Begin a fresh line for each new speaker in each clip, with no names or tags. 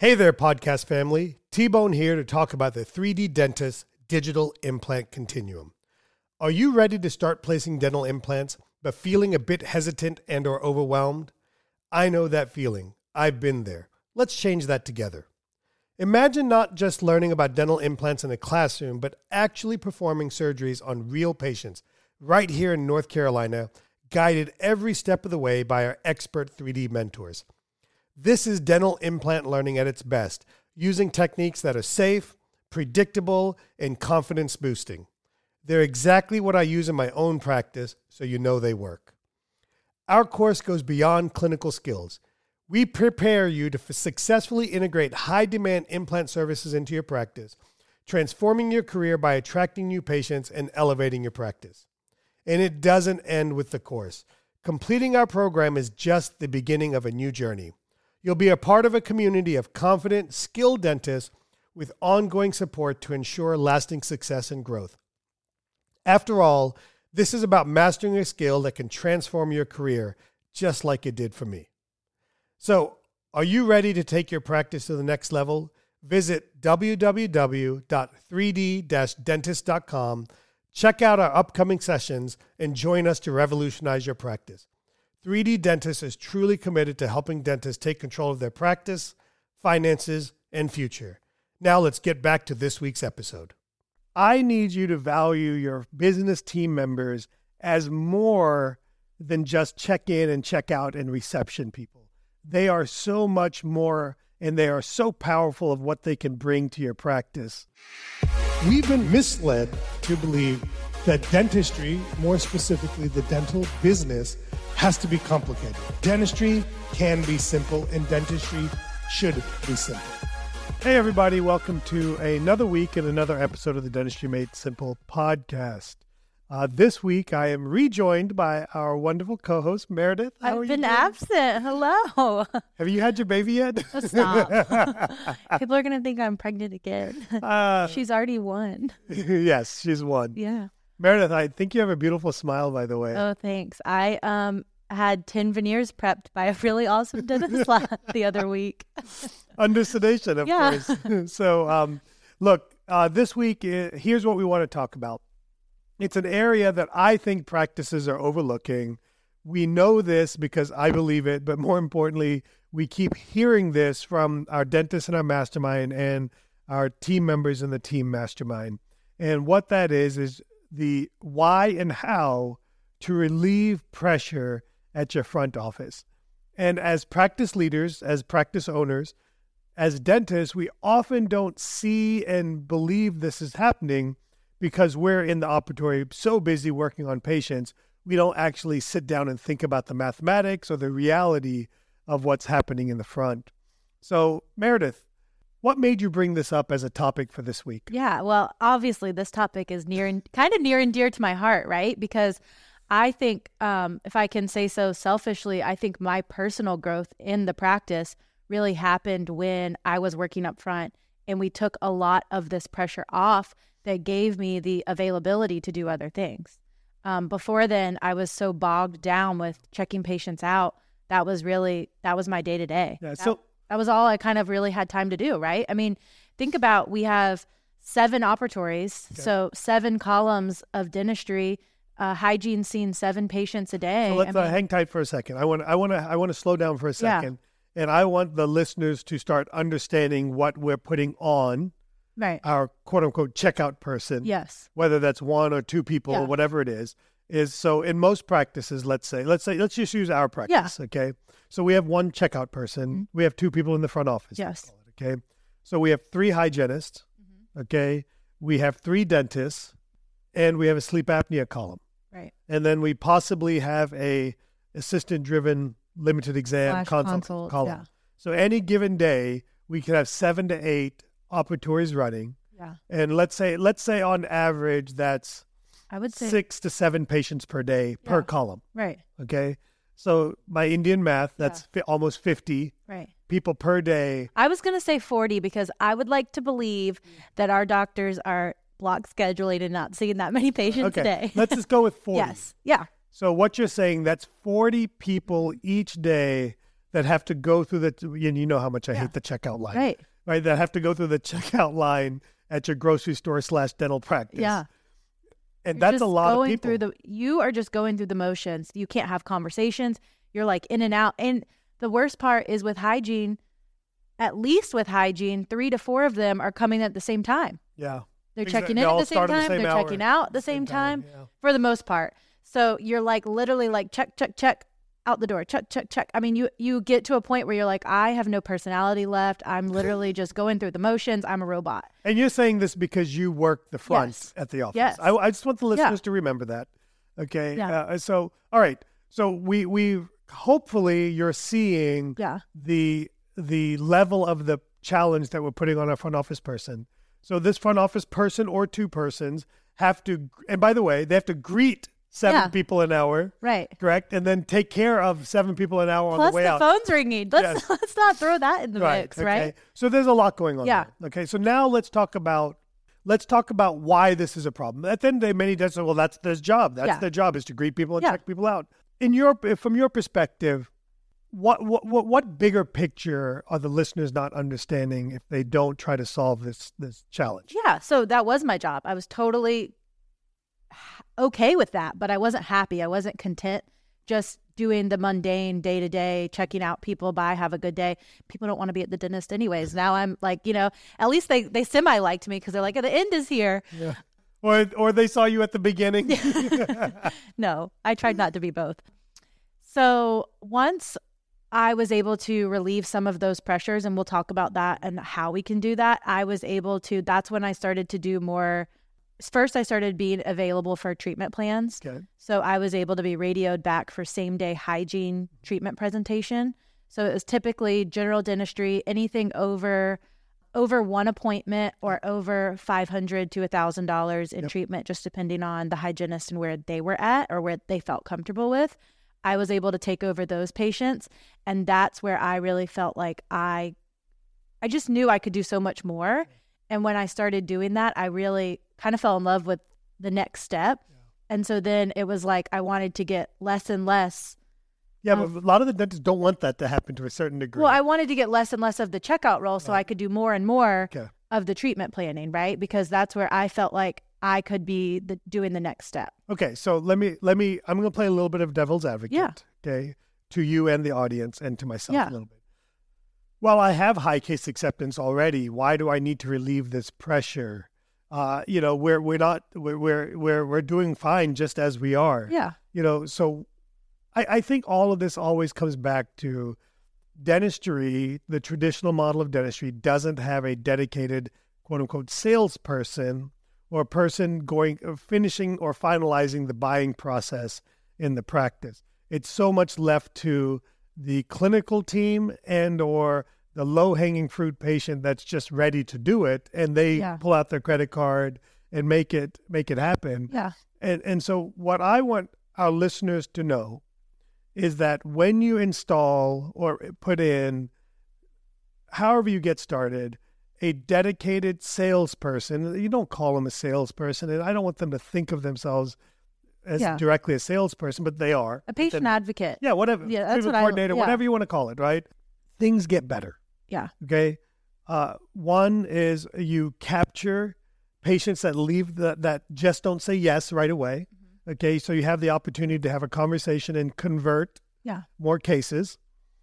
Hey there, podcast family. T-Bone here to talk about the 3D Dentist Digital Implant Continuum. Are you ready to start placing dental implants, but feeling a bit hesitant and or overwhelmed? I know that feeling. I've been there. Let's change that together. Imagine not just learning about dental implants in a classroom, but actually performing surgeries on real patients right here in North Carolina, guided every step of the way by our expert 3D mentors. This is dental implant learning at its best, using techniques that are safe, predictable, and confidence boosting. They're exactly what I use in my own practice, so you know they work. Our course goes beyond clinical skills. We prepare you to successfully integrate high-demand implant services into your practice, transforming your career by attracting new patients and elevating your practice. And it doesn't end with the course. Completing our program is just the beginning of a new journey. You'll be a part of a community of confident, skilled dentists with ongoing support to ensure lasting success and growth. After all, this is about mastering a skill that can transform your career, just like it did for me. So, are you ready to take your practice to the next level? Visit www.3d-dentist.com, check out our upcoming sessions, and join us to revolutionize your practice. 3D Dentist is truly committed to helping dentists take control of their practice, finances, and future. Now let's get back to this week's episode. I need you to value your business team members as more than just check in and check out and reception people. They are so much more, and they are so powerful of what they can bring to your practice. We've been misled to believe that dentistry, more specifically the dental business, has to be complicated. Dentistry can be simple, and dentistry should be simple. Hey everybody, welcome to another week and another episode of the Dentistry Made Simple podcast. This week I am rejoined by our wonderful co-host Meredith.
I've been absent. Hello.
Have you had your baby yet?
Stop. People are going to think I'm pregnant again. She's already won.
Yes, she's won.
Yeah.
Meredith, I think you have a beautiful smile, by the way.
Oh, thanks. I had 10 veneers prepped by a really awesome dentist the other week.
Under sedation, of course. So, look, this week, here's what we want to talk about. It's an area that I think practices are overlooking. We know this because I believe it, but more importantly, we keep hearing this from our dentists in our mastermind and our team members in the team mastermind. And what that is the why and how to relieve pressure at your front office. And as practice leaders, as practice owners, as dentists, we often don't see and believe this is happening because we're in the operatory so busy working on patients, we don't actually sit down and think about the mathematics or the reality of what's happening in the front. So, Meredith, what made you bring this up as a topic for this week?
Yeah, well, obviously this topic is near and dear to my heart, right? Because I think, if I can say so selfishly, I think my personal growth in the practice really happened when I was working up front and we took a lot of this pressure off that gave me the availability to do other things. Before then, I was so bogged down with checking patients out. That was my day-to-day.
Yeah,
That was all I kind of really had time to do, right? I mean, think about, we have 7 operatories, so 7 columns of dentistry, hygiene seeing 7 patients a day.
So let's hang tight for a second. I want to slow down for a second, and I want the listeners to start understanding what we're putting on our quote unquote checkout person.
Yes,
whether that's 1 or 2 people or whatever it is so in most practices, let's just use our practice. Okay. So we have 1 checkout person. Mm-hmm. We have 2 people in the front office.
Yes.
Okay. So we have 3 hygienists. Mm-hmm. Okay. We have 3 dentists, and we have a sleep apnea column.
Right.
And then we possibly have a assistant-driven limited exam consult column. Yeah. So any given day, we could have 7 to 8 operatories running.
Yeah.
And let's say on average, that's
I would say
6 to 7 patients per day per column.
Right.
Okay. So my Indian math, that's almost 50 people per day.
I was going to say 40 because I would like to believe that our doctors are block scheduling and not seeing that many patients a day.
Let's just go with 40.
Yes. Yeah.
So what you're saying, that's 40 people each day that have to go through and you know how much I hate the checkout line, right? That have to go through the checkout line at your grocery store / dental practice.
Yeah.
And that's a lot of people.
You are just going through the motions. You can't have conversations. You're like in and out. And the worst part is with hygiene, at least with hygiene, 3 to 4 of them are coming at the same time.
Yeah.
They're checking in at the same time. They're checking out at the same time for the most part. So you're like literally like check, check, check, out the door, check, check, check. I mean, you get to a point where you're like, I have no personality left. I'm literally just going through the motions. I'm a robot.
And you're saying this because you work the front at the office.
Yes.
I just want the listeners to remember that. Okay.
Yeah.
So, all right. So we hopefully you're seeing the level of the challenge that we're putting on a front office person. So this front office person or 2 persons have to, and by the way, they have to greet 7 people an hour.
Right.
Correct. And then take care of 7 people an hour on the way out.
Plus the phone's ringing. Let's not throw that in the mix,
okay.
right?
So there's a lot going on.
Yeah.
There. Okay. So now let's talk about why this is a problem. At the end of the day, many dentists say, well, that's their job. That's their job, is to greet people and check people out. From your perspective, what bigger picture are the listeners not understanding if they don't try to solve this challenge?
Yeah. So that was my job. I was totally okay with that, but I wasn't happy. I wasn't content just doing the mundane day-to-day, checking out people, bye, have a good day. People don't want to be at the dentist anyways. Now I'm like, at least they semi-liked me because they're like, the end is here.
Yeah. Or they saw you at the beginning.
No, I tried not to be both. So once I was able to relieve some of those pressures, and we'll talk about that and how we can do that, that's when I started to do more. First, I started being available for treatment plans.
Okay.
So I was able to be radioed back for same-day hygiene treatment presentation. So it was typically general dentistry, anything over 1 appointment or over $500 to $1,000 in treatment, just depending on the hygienist and where they were at or where they felt comfortable with. I was able to take over those patients, and that's where I really felt like I just knew I could do so much more. And when I started doing that, I really kind of fell in love with the next step. Yeah. And so then it was like I wanted to get less and less.
Yeah, but a lot of the dentists don't want that to happen to a certain degree.
Well, I wanted to get less and less of the checkout role so I could do more and more of the treatment planning, right? Because that's where I felt like I could be doing the next step.
Okay, so let me. I'm going to play a little bit of devil's advocate, okay, to you and the audience and to myself a little bit. Well, I have high case acceptance already. Why do I need to relieve this pressure? We're doing fine just as we are.
Yeah.
So I think all of this always comes back to dentistry. The traditional model of dentistry doesn't have a dedicated, quote unquote, salesperson or a person finishing or finalizing the buying process in the practice. It's so much left to the clinical team and or the low-hanging fruit patient that's just ready to do it, and they pull out their credit card and make it happen.
Yeah.
And so what I want our listeners to know is that when you install or put in, however you get started, a dedicated salesperson, you don't call them a salesperson, and I don't want them to think of themselves as directly a salesperson, but they are.
A patient advocate.
Yeah, whatever.
Yeah, that's what
coordinator, whatever you want to call it, right? Things get better.
Yeah.
Okay. One is you capture patients that leave that just don't say yes right away. Mm-hmm. Okay. So you have the opportunity to have a conversation and convert more cases.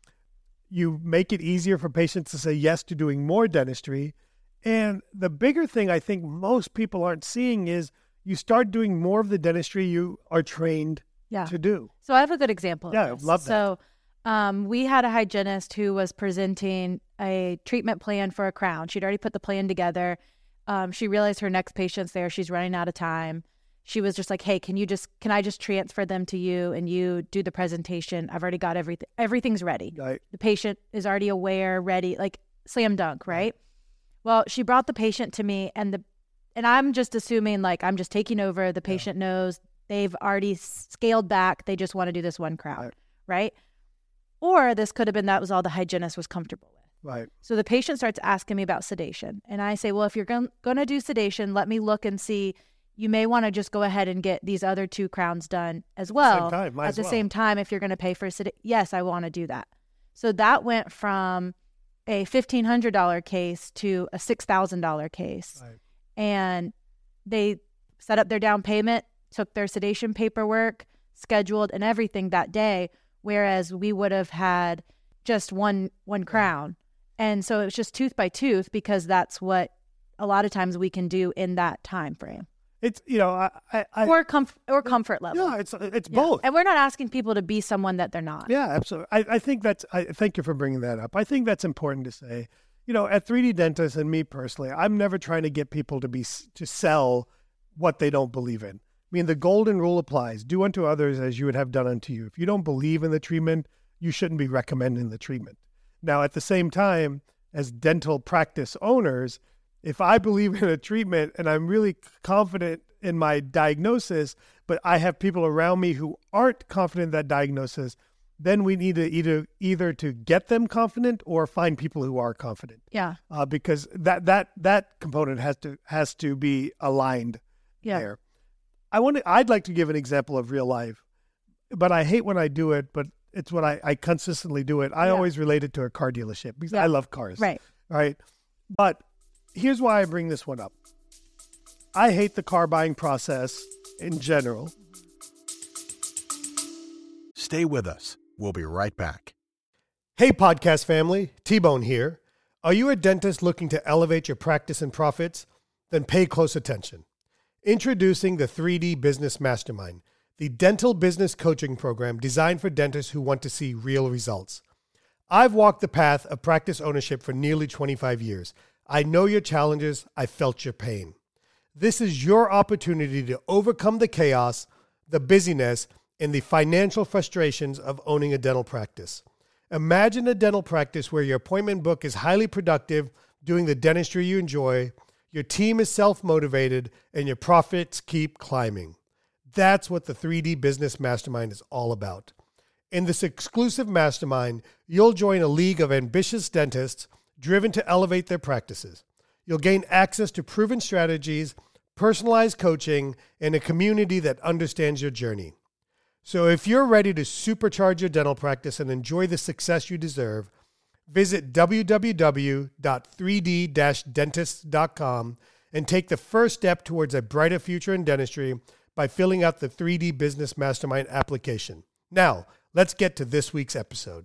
You make it easier for patients to say yes to doing more dentistry. And the bigger thing I think most people aren't seeing is you start doing more of the dentistry you are trained to do.
So I have a good example of
this. Love that.
So we had a hygienist who was presenting a treatment plan for a crown. She'd already put the plan together. She realized her next patient's there. She's running out of time. She was just like, hey, can I just transfer them to you and you do the presentation? I've already got everything. Everything's ready.
Right.
The patient is already aware, ready, like slam dunk, right? Well, she brought the patient to me and I'm just assuming like I'm just taking over. The patient knows they've already scaled back. They just want to do this one crown, right? Or this could have been that was all the hygienist was comfortable with.
Right.
So the patient starts asking me about sedation. And I say, well, if you're going to do sedation, let me look and see. You may want to just go ahead and get these other 2 crowns done as well.
At the same time,
if you're going to pay for sedation. Yes, I want to do that. So that went from a $1,500 case to a $6,000 case.
Right.
And they set up their down payment, took their sedation paperwork, scheduled and everything that day, whereas we would have had just one crown. And so it was just tooth by tooth, because that's what a lot of times we can do in that time frame.
It's, you know,
or comfort level.
Yeah, it's both.
And we're not asking people to be someone that they're not.
Yeah, absolutely. I think thank you for bringing that up. I think that's important to say. You know, at 3D Dentist and me personally, I'm never trying to get people to sell what they don't believe in. I mean, the golden rule applies. Do unto others as you would have done unto you. If you don't believe in the treatment, you shouldn't be recommending the treatment. Now, at the same time, as dental practice owners, if I believe in a treatment and I'm really confident in my diagnosis, but I have people around me who aren't confident in that diagnosis, then we need to either to get them confident or find people who are confident.
Yeah.
Because that component has to be aligned there. I'd like to give an example of real life, but I hate when I do it, but it's what I consistently do it. I always relate it to a car dealership because I love cars. Right. But here's why I bring this one up. I hate the car buying process in general.
Stay with us. We'll be right back.
Hey, podcast family, T-Bone here. Are you a dentist looking to elevate your practice and profits? Then pay close attention. Introducing the 3D Business Mastermind, the dental business coaching program designed for dentists who want to see real results. I've walked the path of practice ownership for nearly 25 years. I know your challenges. I felt your pain. This is your opportunity to overcome the chaos, the busyness, and the financial frustrations of owning a dental practice. Imagine a dental practice where your appointment book is highly productive, doing the dentistry you enjoy, your team is self-motivated, and your profits keep climbing. That's what the 3D Business Mastermind is all about. In this exclusive mastermind, you'll join a league of ambitious dentists driven to elevate their practices. You'll gain access to proven strategies, personalized coaching, and a community that understands your journey. So if you're ready to supercharge your dental practice and enjoy the success you deserve, visit www.3d-dentist.com and take the first step towards a brighter future in dentistry by filling out the 3D Business Mastermind application. Now, let's get to this week's episode.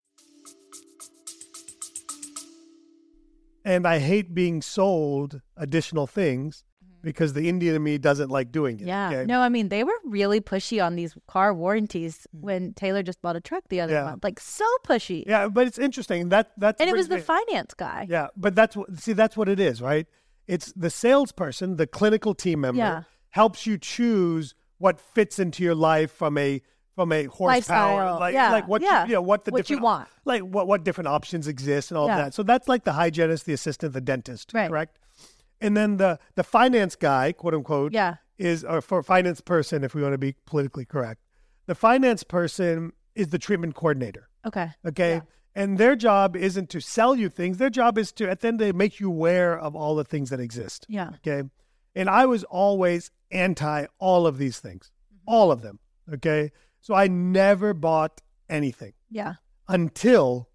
And I hate being sold additional things because the Indian in me doesn't like doing it.
Yeah.
Okay?
No, I mean, they were really pushy on these car warranties when Taylor just bought a truck the other month. Like, so pushy.
Yeah, but it's interesting. That's
and it was the finance guy.
Yeah, but that's what it is, right? It's the salesperson, the clinical team member, helps you choose what fits into your life from a horsepower,
what you want,
like what different options exist and all of that. So that's like the hygienist, the assistant, the dentist, correct? And then the finance guy, quote unquote, is, or for finance person, if we want to be politically correct, the finance person is the treatment coordinator. Okay. Yeah. And their job isn't to sell you things. Their job is to, at the end, they make you aware of all the things that exist. Yeah. Okay. And I was always anti all of these things, all of them. Okay. So I never bought anything. Yeah. Until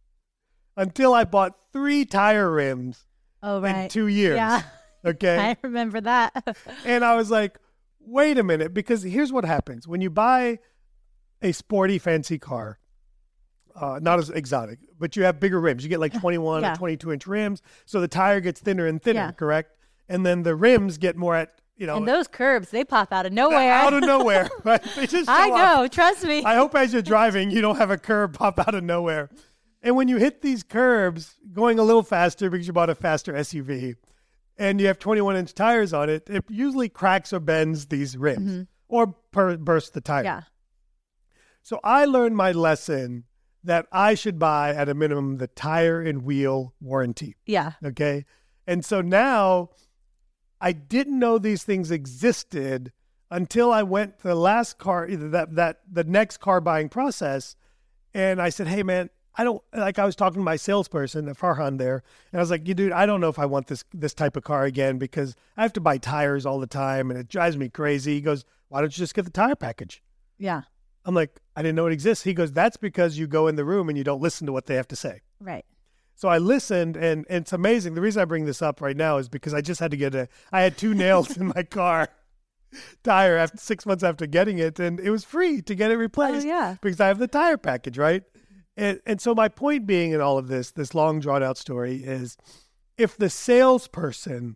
I bought 3 tire rims in 2 years. Yeah. Okay.
I remember that.
And I was like, wait a minute, because here's what happens. When you buy a sporty, fancy car, not as exotic, but you have bigger rims. You get like 21 or 22-inch rims. So the tire gets thinner and thinner, correct? And then the rims get more at,
and those curbs, they pop out of nowhere.
Out of nowhere, right? They just
I know, trust me.
I hope as you're driving, you don't have a curb pop out of nowhere. And when you hit these curbs, going a little faster because you bought a faster SUV, and you have 21-inch tires on it, it usually cracks or bends these rims or bursts the tire. Yeah. So I learned my lesson that I should buy, at a minimum, the tire and wheel warranty. Yeah. Okay? And so now I didn't know these things existed until I went to the last car, the next car buying process. And I said, hey, man, I was talking to my salesperson, Farhan there, and I was like, dude, I don't know if I want this type of car again because I have to buy tires all the time and it drives me crazy. He goes, why don't you just get the tire package? Yeah. I'm like, I didn't know it exists. He goes, that's because you go in the room and you don't listen to what they have to say.
Right.
So I listened, and it's amazing. The reason I bring this up right now is because I just had to I had 2 nails in my car tire after 6 months after getting it, and it was free to get it replaced because I have the tire package, right? And so my point being in all of this long drawn out story is, if the salesperson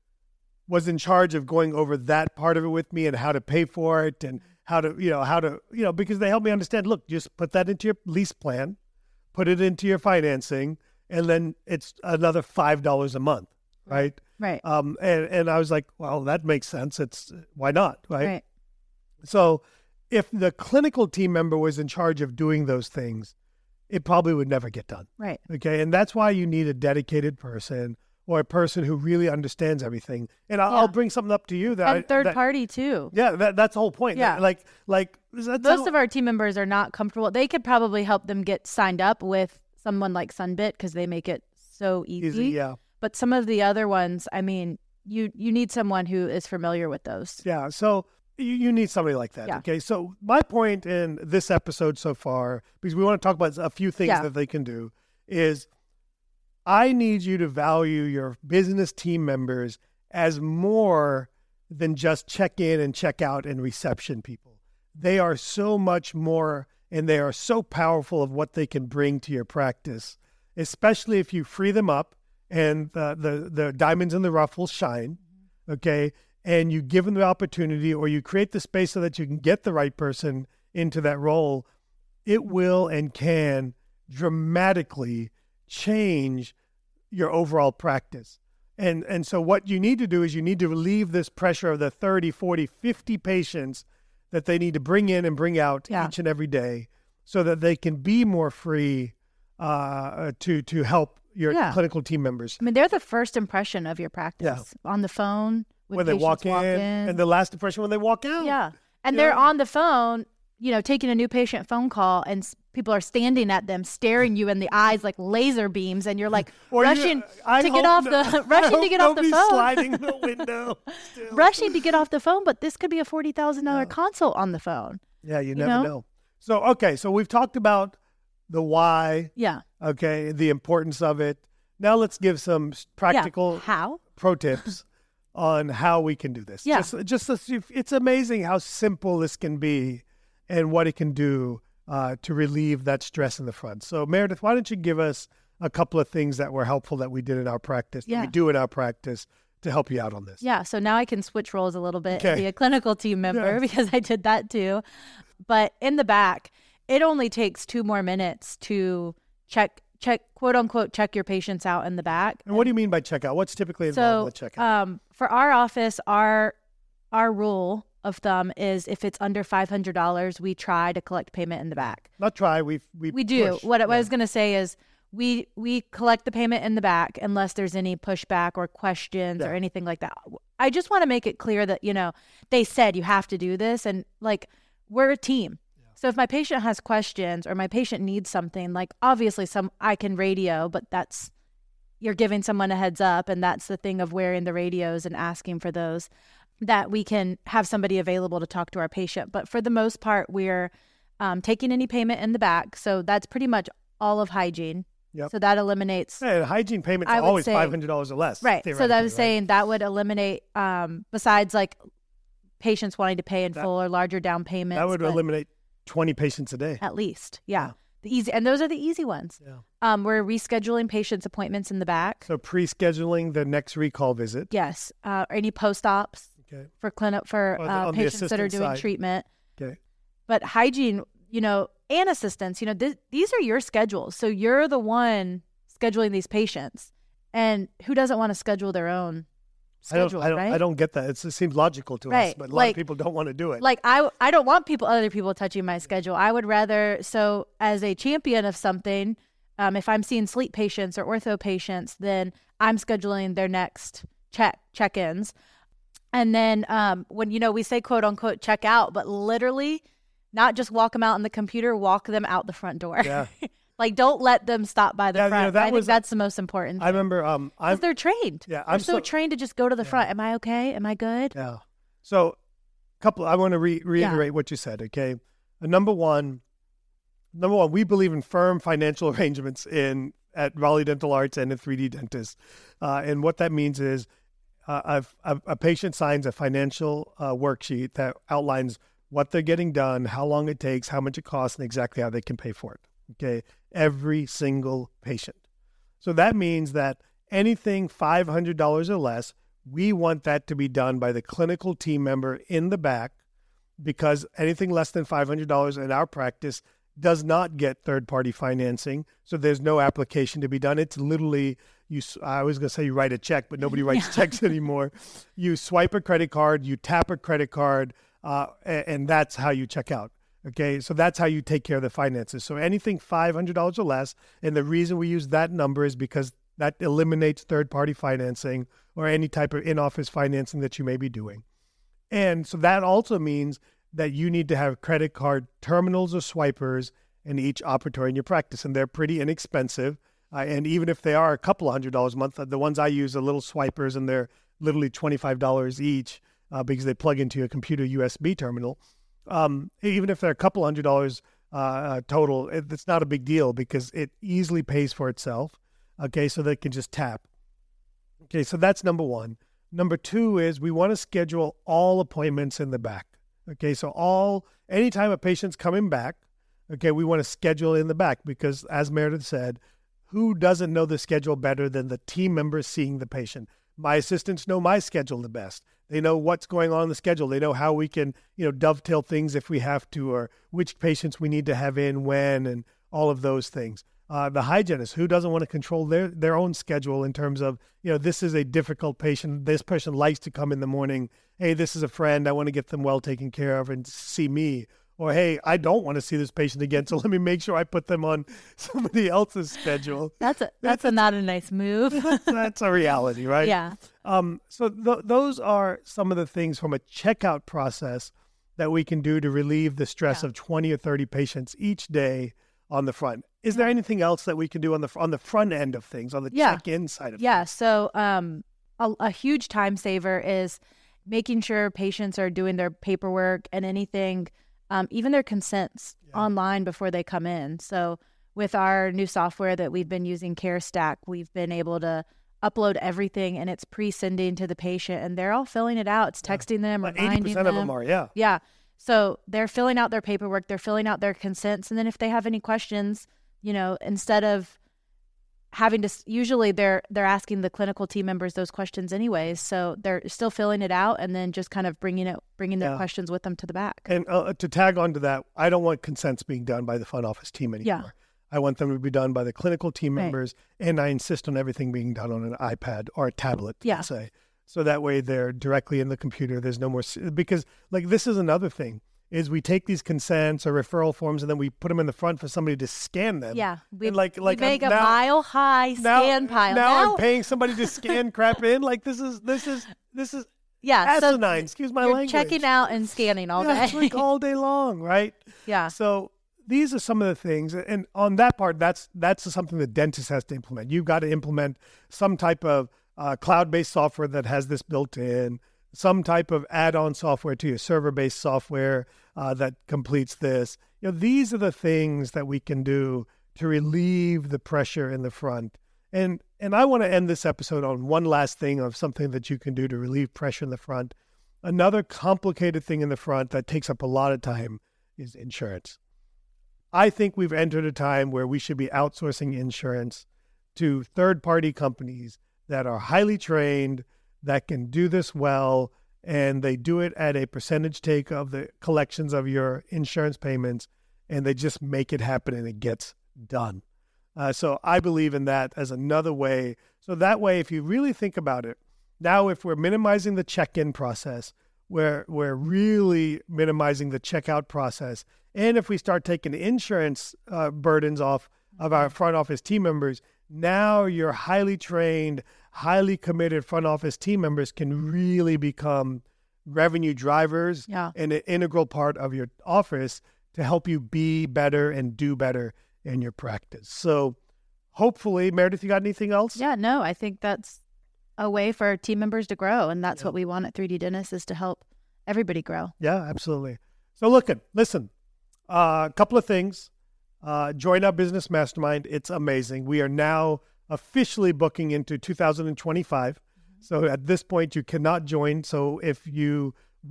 was in charge of going over that part of it with me and how to pay for it and how to, because they helped me understand, look, just put that into your lease plan, put it into your financing, and then it's another $5 a month, right?
Right.
And I was like, well, that makes sense. Why not, right? So if the clinical team member was in charge of doing those things, it probably would never get done.
Right.
Okay. And that's why you need a dedicated person or a person who really understands everything. And I'll bring something up to you
and third party too.
Yeah. That's the whole point.
Yeah.
Like
most of our team members are not comfortable. They could probably help them get signed up with someone like Sunbit because they make it so easy.
Yeah.
But some of the other ones, I mean, you need someone who is familiar with those.
Yeah. So you need somebody like that.
Yeah.
Okay. So my point in this episode so far, because we want to talk about a few things that they can do, is I need you to value your business team members as more than just check in and check out and reception people. They are so much more, and they are so powerful of what they can bring to your practice, especially if you free them up and the diamonds in the rough will shine, okay? And you give them the opportunity, or you create the space so that you can get the right person into that role. It will and can dramatically change your overall practice. And so what you need to do is you need to relieve this pressure of the 30, 40, 50 patients that they need to bring in and bring out each and every day, so that they can be more free to help your clinical team members.
I mean, they're the first impression of your practice on the phone.
When they walk in, and the last impression when they walk out.
Yeah. And they're on the phone, taking a new patient phone call, and people are standing at them, staring you in the eyes like laser beams, and you're like rushing to get off the phone.
Sliding the window.
Rushing to get off the phone, but this could be a $40,000 consult on the phone.
Yeah, you never know. So we've talked about the why.
Yeah.
Okay, the importance of it. Now let's give some practical pro tips on how we can do this.
Yeah.
It's amazing how simple this can be and what it can do to relieve that stress in the front. So Meredith, why don't you give us a couple of things that were helpful that we did in our practice, that we do in our practice to help you out on this?
Yeah. So now I can switch roles a little bit and be a clinical team member because I did that too. But in the back, it only takes 2 more minutes to check, quote unquote, check your patients out in the back.
And what do you mean by checkout? What's typically involved with checkout?
For our office, our rule of thumb is if it's under $500, we try to collect payment in the back.
Not try, we
do.
Push.
What I was going to say is we collect the payment in the back unless there's any pushback or questions or anything like that. I just want to make it clear that, they said you have to do this, and we're a team. So if my patient has questions or my patient needs something, obviously I can radio, but you're giving someone a heads up, and that's the thing of wearing the radios and asking for those, that we can have somebody available to talk to our patient. But for the most part, we're taking any payment in the back. So that's pretty much all of hygiene.
Yep.
So that eliminates...
Yeah, hygiene payments are always $500 or less.
Right. So that I was saying that would eliminate, besides patients wanting to pay in full or larger down payments.
That would eliminate 20 patients a day.
At least, yeah. And those are the easy ones.
Yeah.
We're rescheduling patients' appointments in the back.
So pre-scheduling the next recall visit.
Yes. Any post-ops for patients that are doing treatment.
Okay.
But hygiene, and assistance, these are your schedules. So you're the one scheduling these patients. And who doesn't want to schedule their own schedule, right?
I don't get that. It seems logical to us, but a lot of people don't want to do it.
I don't want other people touching my schedule. I would rather, so as a champion of something, if I'm seeing sleep patients or ortho patients, then I'm scheduling their next check-ins. And then when, we say quote unquote check out, but literally not just walk them out on the computer, walk them out the front door.
Yeah.
Don't let them stop by the front. I think that's the most important thing.
I remember...
because they're trained.
Yeah,
I'm so trained to just go to the front. Am I okay? Am I good?
Yeah. So I want to reiterate what you said, okay? Number one, we believe in firm financial arrangements at Raleigh Dental Arts and at 3D Dentists. And what that means is a patient signs a financial worksheet that outlines what they're getting done, how long it takes, how much it costs, and exactly how they can pay for it. Okay, every single patient. So that means that anything $500 or less, we want that to be done by the clinical team member in the back, because anything less than $500 in our practice does not get third-party financing. So there's no application to be done. It's literally, I was going to say you write a check, but nobody writes checks anymore. You swipe a credit card, you tap a credit card, and that's how you check out. Okay, so that's how you take care of the finances. So anything $500 or less, and the reason we use that number is because that eliminates third-party financing or any type of in-office financing that you may be doing. And so that also means that you need to have credit card terminals or swipers in each operatory in your practice, and they're pretty inexpensive. And even if they are a couple $100 a month, the ones I use are little swipers, and they're literally $25 each because they plug into your computer USB terminal. Even if they're a couple $100 total, it's not a big deal because it easily pays for itself. Okay, so they can just tap. Okay, so that's number one. Number two is we want to schedule all appointments in the back. Okay, so anytime a patient's coming back, okay, we want to schedule in the back because, as Meredith said, who doesn't know the schedule better than the team members seeing the patient? My assistants know my schedule the best. They know what's going on in the schedule. They know how we can, dovetail things if we have to, or which patients we need to have in when, and all of those things. The hygienist, who doesn't want to control their own schedule in terms of, this is a difficult patient. This person likes to come in the morning. Hey, this is a friend. I want to get them well taken care of and see me. Or, hey, I don't want to see this patient again, so let me make sure I put them on somebody else's schedule.
That's not a nice move.
That's a reality, right?
Yeah.
So those are some of the things from a checkout process that we can do to relieve the stress of 20 or 30 patients each day on the front. Is there anything else that we can do on the front end of things, on the check-in side of things? Yeah.
So a huge time saver is making sure patients are doing their paperwork and anything, even their consents online before they come in. So with our new software that we've been using, CareStack, we've been able to upload everything, and it's pre-sending to the patient, and they're all filling it out. It's texting them, reminding them.
80% of them are,
Yeah. So they're filling out their paperwork, they're filling out their consents, and then if they have any questions, instead of having to, usually they're asking the clinical team members those questions anyways, so they're still filling it out and then just kind of bringing their questions with them to the back.
And to tag on to that, I don't want consents being done by the front office team anymore.
Yeah.
I want them to be done by the clinical team members, and I insist on everything being done on an iPad or a tablet, let's say. So that way they're directly in the computer. There's no more, because this is another thing, is we take these consents or referral forms and then we put them in the front for somebody to scan them.
Yeah. We
make
a mile-high scan pile.
Now I'm paying somebody to scan crap in. This is asinine. Excuse my language.
Checking out and scanning all day.
It's all day long, right?
Yeah.
So these are some of the things, and on that part, that's something the dentist has to implement. You've got to implement some type of cloud-based software that has this built in, some type of add-on software to your server-based software that completes this. These are the things that we can do to relieve the pressure in the front. And I want to end this episode on one last thing of something that you can do to relieve pressure in the front. Another complicated thing in the front that takes up a lot of time is insurance. I think we've entered a time where we should be outsourcing insurance to third-party companies that are highly trained, that can do this well, and they do it at a percentage take of the collections of your insurance payments, and they just make it happen and it gets done. So I believe in that as another way. So that way, if you really think about it, now if we're minimizing the check-in process, we're really minimizing the checkout process. And if we start taking insurance burdens off of our front office team members, now your highly trained, highly committed front office team members can really become revenue drivers and an integral part of your office to help you be better and do better in your practice. So hopefully, Meredith, you got anything else?
Yeah, no, I think that's a way for team members to grow. And that's what we want at 3D Dentists, is to help everybody grow.
Yeah, absolutely. So listen, A couple of things. Join our business mastermind. It's amazing. We are now officially booking into 2025. So at this point, you cannot join. So if you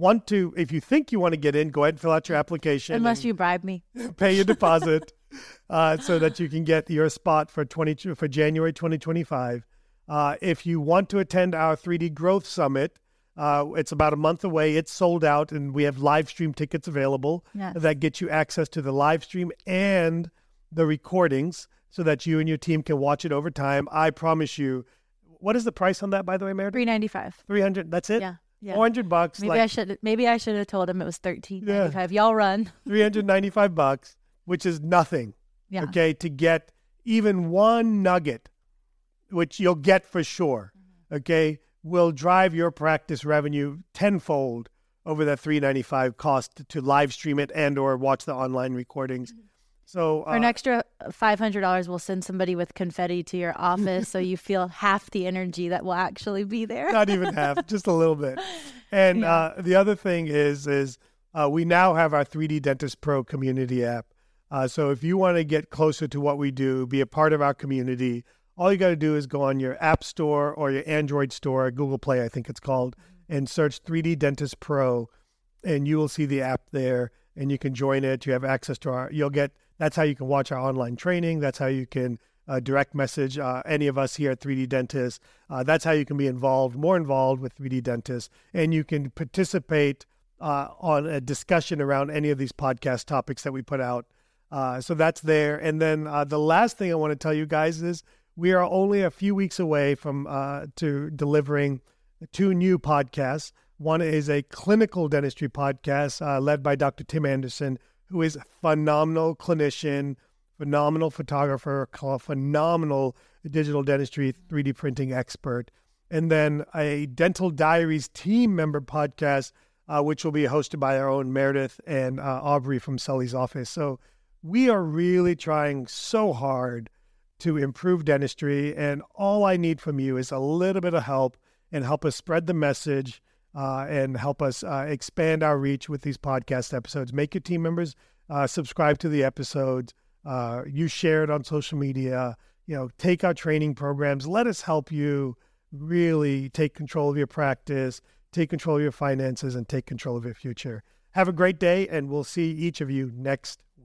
think you want to get in, go ahead and fill out your application.
Unless you bribe me.
Pay your deposit so that you can get your spot for January 2025. If you want to attend our 3D Growth Summit, it's about a month away. It's sold out, and we have live stream tickets available that get you access to the live stream and the recordings so that you and your team can watch it over time. I promise you. What is the price on that, by the way, Meredith?
$395.
$300. That's it.
Yeah.
$400.
Maybe I should have told him it was $13.95. Yeah. Y'all run.
$395, which is nothing.
Yeah.
Okay, to get even one nugget, which you'll get for sure. Okay, will drive your practice revenue tenfold over that $395 cost to live stream it and or watch the online recordings. So
for an extra $500, we'll send somebody with confetti to your office so you feel half the energy that will actually be there.
Not even half, just a little bit. And the other thing is we now have our 3D Dentist Pro community app. So if you want to get closer to what we do, be a part of our community, all you got to do is go on your App Store or your Android Store, Google Play, I think it's called, and search 3D Dentist Pro, and you will see the app there, and you can join it. You have access to that's how you can watch our online training. That's how you can direct message any of us here at 3D Dentist. That's how you can be more involved with 3D Dentist, and you can participate on a discussion around any of these podcast topics that we put out. So that's there. And then the last thing I want to tell you guys is we are only a few weeks away from to delivering 2 new podcasts. One is a clinical dentistry podcast led by Dr. Tim Anderson, who is a phenomenal clinician, phenomenal photographer, phenomenal digital dentistry 3D printing expert. And then a Dental Diaries team member podcast, which will be hosted by our own Meredith and Aubrey from Sully's office. So we are really trying so hard to improve dentistry, and all I need from you is a little bit of help and help us spread the message and help us expand our reach with these podcast episodes. Make your team members subscribe to the episodes. You share it on social media. Take our training programs. Let us help you really take control of your practice, take control of your finances, and take control of your future. Have a great day, and we'll see each of you next